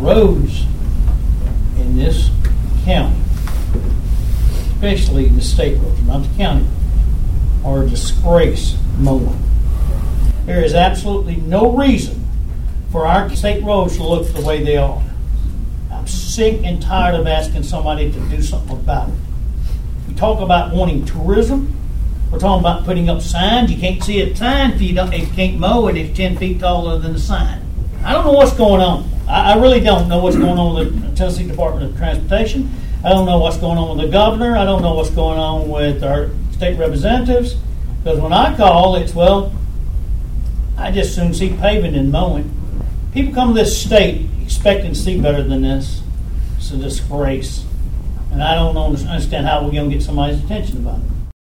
roads in this county, especially the state roads, not the county, are a disgrace mowing. There is absolutely no reason for our state roads to look the way they are. I'm sick and tired of asking somebody to do something about it. We talk about wanting tourism. We're talking about putting up signs. You can't see a sign if you can't mow it. It's 10 feet taller than the sign. I don't know what's going on. I really don't know what's going on with the Tennessee Department of Transportation. I don't know what's going on with the governor. I don't know what's going on with our state representatives. Because when I call, it's, well, I just soon see paving and mowing. People come to this state expecting to see better than this. It's a disgrace. And I don't understand how we're going to get somebody's attention about it.